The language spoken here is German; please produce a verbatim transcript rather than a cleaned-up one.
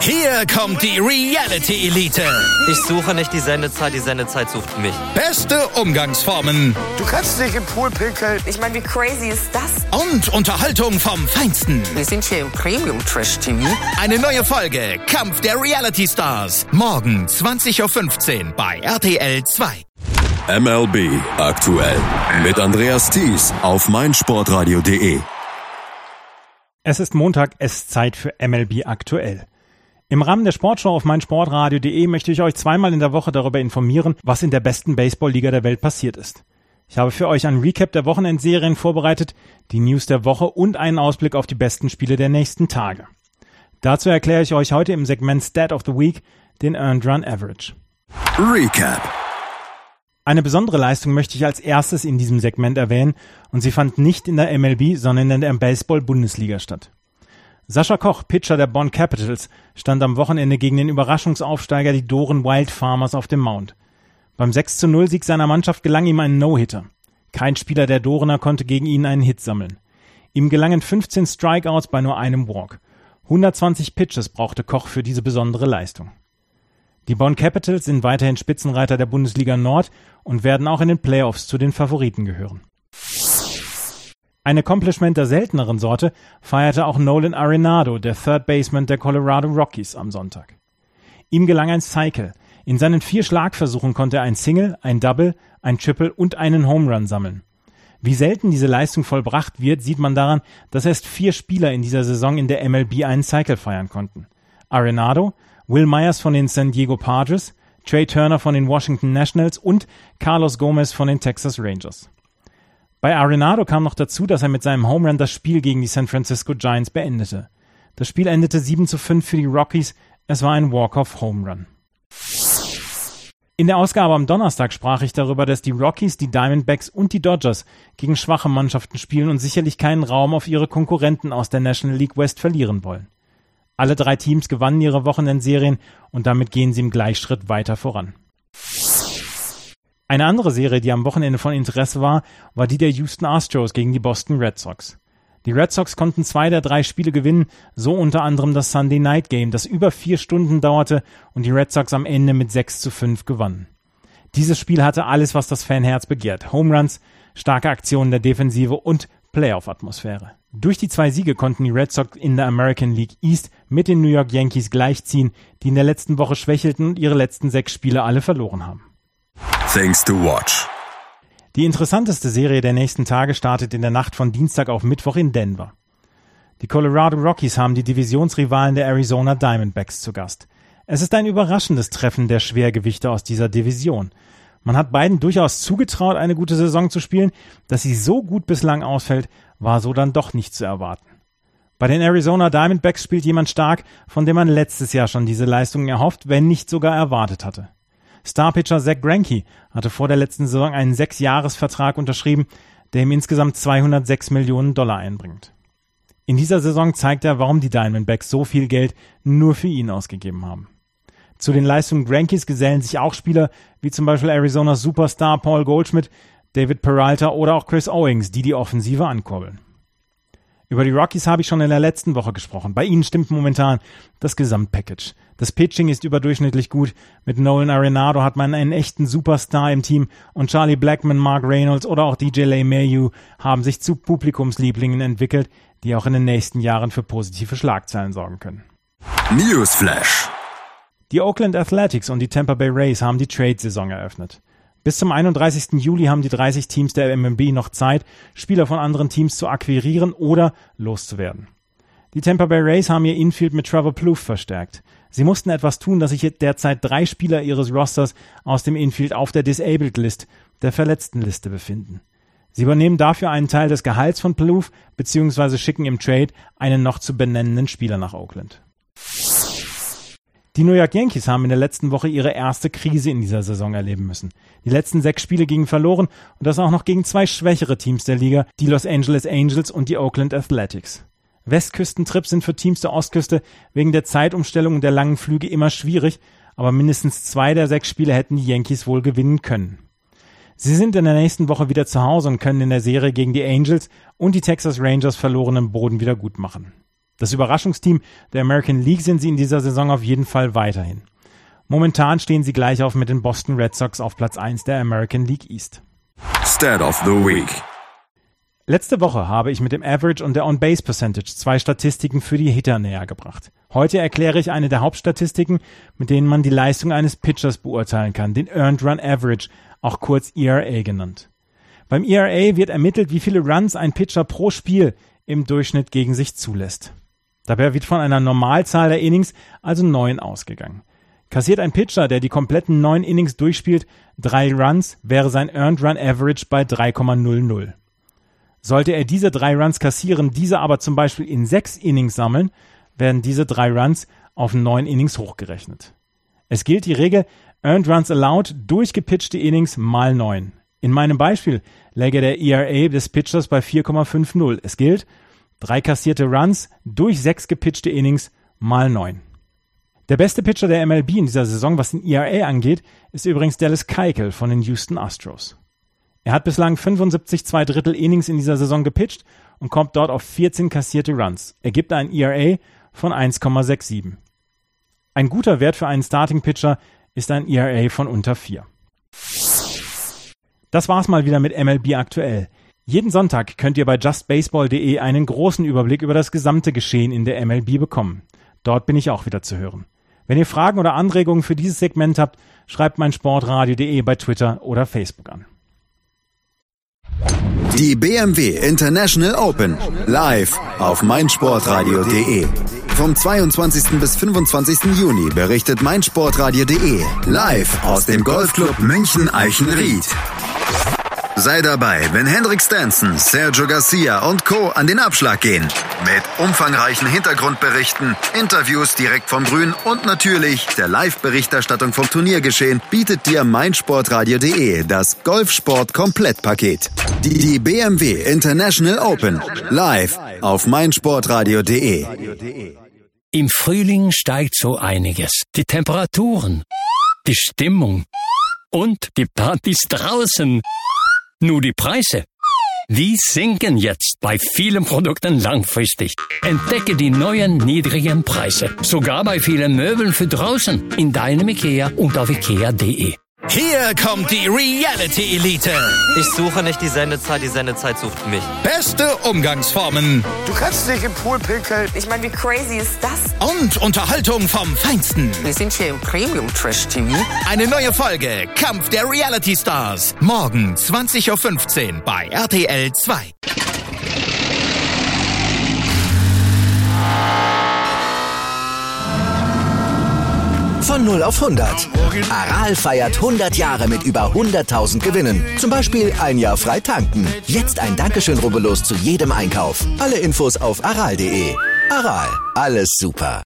Hier kommt die Reality Elite. Ich suche nicht die Sendezeit, die Sendezeit sucht mich. Beste Umgangsformen. Du kannst nicht im Pool pinkeln. Ich meine, wie crazy ist das? Und Unterhaltung vom Feinsten. Wir sind hier im Premium-Trash-T V. Eine neue Folge Kampf der Reality Stars. Morgen zwanzig Uhr fünfzehn bei R T L zwei. M L B aktuell mit Andreas Thies auf meinsportradio punkt de. Es ist Montag, es ist Zeit für M L B aktuell. Im Rahmen der Sportshow auf meinsportradio punkt de möchte ich euch zweimal in der Woche darüber informieren, was in der besten Baseballliga der Welt passiert ist. Ich habe für euch ein Recap der Wochenendserien vorbereitet, die News der Woche und einen Ausblick auf die besten Spiele der nächsten Tage. Dazu erkläre ich euch heute im Segment Stat of the Week den Earned Run Average. Recap. Eine besondere Leistung möchte ich als erstes in diesem Segment erwähnen und sie fand nicht in der M L B, sondern in der Baseball-Bundesliga statt. Sascha Koch, Pitcher der Bonn Capitals, stand am Wochenende gegen den Überraschungsaufsteiger die Doren Wild Farmers auf dem Mound. Beim sechs zu null Sieg seiner Mannschaft gelang ihm ein No-Hitter. Kein Spieler der Dorener konnte gegen ihn einen Hit sammeln. Ihm gelangen fünfzehn Strikeouts bei nur einem Walk. hundertzwanzig Pitches brauchte Koch für diese besondere Leistung. Die Bonn Capitals sind weiterhin Spitzenreiter der Bundesliga Nord und werden auch in den Playoffs zu den Favoriten gehören. Ein Accomplishment der selteneren Sorte feierte auch Nolan Arenado, der Third Baseman der Colorado Rockies, am Sonntag. Ihm gelang ein Cycle. In seinen vier Schlagversuchen konnte er ein Single, ein Double, ein Triple und einen Home Run sammeln. Wie selten diese Leistung vollbracht wird, sieht man daran, dass erst vier Spieler in dieser Saison in der M L B einen Cycle feiern konnten. Arenado, Will Myers von den San Diego Padres, Trey Turner von den Washington Nationals und Carlos Gomez von den Texas Rangers. Bei Arenado kam noch dazu, dass er mit seinem Home Run das Spiel gegen die San Francisco Giants beendete. Das Spiel endete sieben zu fünf für die Rockies, es war ein Walk-off-Home Run. In der Ausgabe am Donnerstag sprach ich darüber, dass die Rockies, die Diamondbacks und die Dodgers gegen schwache Mannschaften spielen und sicherlich keinen Raum auf ihre Konkurrenten aus der National League West verlieren wollen. Alle drei Teams gewannen ihre Wochenendserien und damit gehen sie im Gleichschritt weiter voran. Eine andere Serie, die am Wochenende von Interesse war, war die der Houston Astros gegen die Boston Red Sox. Die Red Sox konnten zwei der drei Spiele gewinnen, so unter anderem das Sunday Night Game, das über vier Stunden dauerte und die Red Sox am Ende mit sechs zu fünf gewannen. Dieses Spiel hatte alles, was das Fanherz begehrt. Home Runs, starke Aktionen der Defensive und Playoff-Atmosphäre. Durch die zwei Siege konnten die Red Sox in der American League East mit den New York Yankees gleichziehen, die in der letzten Woche schwächelten und ihre letzten sechs Spiele alle verloren haben. Things to watch. Die interessanteste Serie der nächsten Tage startet in der Nacht von Dienstag auf Mittwoch in Denver. Die Colorado Rockies haben die Divisionsrivalen der Arizona Diamondbacks zu Gast. Es ist ein überraschendes Treffen der Schwergewichte aus dieser Division. Man hat beiden durchaus zugetraut, eine gute Saison zu spielen. Dass sie so gut bislang ausfällt, war so dann doch nicht zu erwarten. Bei den Arizona Diamondbacks spielt jemand stark, von dem man letztes Jahr schon diese Leistungen erhofft, wenn nicht sogar erwartet hatte. Starpitcher Zack Greinke hatte vor der letzten Saison einen Sechs-Jahres-Vertrag unterschrieben, der ihm insgesamt zweihundertsechs Millionen Dollar einbringt. In dieser Saison zeigt er, warum die Diamondbacks so viel Geld nur für ihn ausgegeben haben. Zu den Leistungen Grankes gesellen sich auch Spieler wie zum Beispiel Arizonas Superstar Paul Goldschmidt, David Peralta oder auch Chris Owings, die die Offensive ankurbeln. Über die Rockies habe ich schon in der letzten Woche gesprochen. Bei ihnen stimmt momentan das Gesamtpackage. Das Pitching ist überdurchschnittlich gut. Mit Nolan Arenado hat man einen echten Superstar im Team und Charlie Blackmon, Mark Reynolds oder auch D J LeMahieu haben sich zu Publikumslieblingen entwickelt, die auch in den nächsten Jahren für positive Schlagzeilen sorgen können. Newsflash. Die Oakland Athletics und die Tampa Bay Rays haben die Trade-Saison eröffnet. Bis zum einunddreißigsten Juli haben die dreißig Teams der M L B noch Zeit, Spieler von anderen Teams zu akquirieren oder loszuwerden. Die Tampa Bay Rays haben ihr Infield mit Trevor Plouffe verstärkt. Sie mussten etwas tun, dass sich derzeit drei Spieler ihres Rosters aus dem Infield auf der Disabled List, der Verletztenliste, befinden. Sie übernehmen dafür einen Teil des Gehalts von Plouffe bzw. schicken im Trade einen noch zu benennenden Spieler nach Oakland. Die New York Yankees haben in der letzten Woche ihre erste Krise in dieser Saison erleben müssen. Die letzten sechs Spiele gingen verloren und das auch noch gegen zwei schwächere Teams der Liga, die Los Angeles Angels und die Oakland Athletics. Westküstentrips sind für Teams der Ostküste wegen der Zeitumstellung und der langen Flüge immer schwierig, aber mindestens zwei der sechs Spiele hätten die Yankees wohl gewinnen können. Sie sind in der nächsten Woche wieder zu Hause und können in der Serie gegen die Angels und die Texas Rangers verlorenen Boden wieder gut machen. Das Überraschungsteam der American League sind sie in dieser Saison auf jeden Fall weiterhin. Momentan stehen sie gleich auf mit den Boston Red Sox auf Platz eins der American League East. Stat of the Week. Letzte Woche habe ich mit dem Average und der On-Base-Percentage zwei Statistiken für die Hitter näher gebracht. Heute erkläre ich eine der Hauptstatistiken, mit denen man die Leistung eines Pitchers beurteilen kann, den Earned Run Average, auch kurz E R A genannt. Beim E R A wird ermittelt, wie viele Runs ein Pitcher pro Spiel im Durchschnitt gegen sich zulässt. Dabei wird von einer Normalzahl der Innings, also neun, ausgegangen. Kassiert ein Pitcher, der die kompletten neun Innings durchspielt, drei Runs, wäre sein Earned Run Average bei drei Komma null null. Sollte er diese drei Runs kassieren, diese aber zum Beispiel in sechs Innings sammeln, werden diese drei Runs auf neun Innings hochgerechnet. Es gilt die Regel Earned Runs Allowed durch gepitchte Innings mal neun. In meinem Beispiel läge der E R A des Pitchers bei vier Komma fünf null. Es gilt drei kassierte Runs durch sechs gepitchte Innings mal neun. Der beste Pitcher der M L B in dieser Saison, was den E R A angeht, ist übrigens Dallas Keuchel von den Houston Astros. Er hat bislang fünfundsiebzig zwei Drittel Innings in dieser Saison gepitcht und kommt dort auf vierzehn kassierte Runs. Er gibt ein E R A von eins Komma siebenundsechzig. Ein guter Wert für einen Starting-Pitcher ist ein E R A von unter vier. Das war's mal wieder mit M L B aktuell. Jeden Sonntag könnt ihr bei just baseball punkt de einen großen Überblick über das gesamte Geschehen in der M L B bekommen. Dort bin ich auch wieder zu hören. Wenn ihr Fragen oder Anregungen für dieses Segment habt, schreibt meinsportradio punkt de bei Twitter oder Facebook an. Die B M W International Open live auf meinsportradio punkt de. Vom zweiundzwanzigsten bis fünfundzwanzigsten Juni berichtet meinsportradio punkt de live aus dem Golfclub München Eichenried. Sei dabei, wenn Henrik Stenson, Sergio Garcia und Co. an den Abschlag gehen. Mit umfangreichen Hintergrundberichten, Interviews direkt vom Grün und natürlich der Live-Berichterstattung vom Turniergeschehen bietet dir meinsportradio punkt de das Golfsport-Komplettpaket. Die, die B M W International Open live auf meinsportradio punkt de. Im Frühling steigt so einiges. Die Temperaturen, die Stimmung und die Partys draußen. Nur die Preise, die sinken jetzt bei vielen Produkten langfristig. Entdecke die neuen niedrigen Preise, sogar bei vielen Möbeln für draußen, in deinem IKEA und auf ikea punkt de. Hier kommt die Reality Elite. Ich suche nicht die Sendezeit, die Sendezeit sucht mich. Beste Umgangsformen Du kannst nicht im Pool pinkeln. Ich meine, wie crazy ist das? und Unterhaltung vom Feinsten. Wir sind hier im Premium-Trash-T V. Eine neue Folge Kampf der Reality Stars. Morgen zwanzig Uhr fünfzehn bei R T L zwei. Von null auf hundert. Aral feiert hundert Jahre mit über hunderttausend Gewinnen. Zum Beispiel ein Jahr frei tanken. Jetzt ein Dankeschön, rubbellos zu jedem Einkauf. Alle Infos auf aral punkt de. Aral, alles super.